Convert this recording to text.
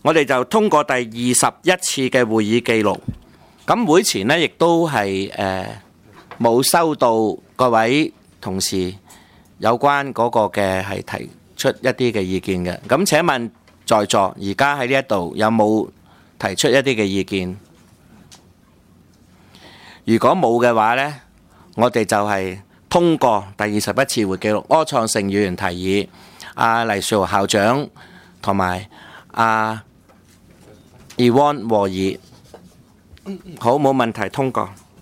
我哋就通過第21次嘅會議記錄。咁會前呢，亦都係冇收到各位同事有關嗰個嘅係提出一啲嘅意見嘅。咁請問在座而家喺呢一度有冇提出一啲嘅意見？如果冇嘅話呢，我哋就係通過第21次會記錄。柯創盛議員提議，黎兆校長同埋Yvonne和議，好，冇問題，通過。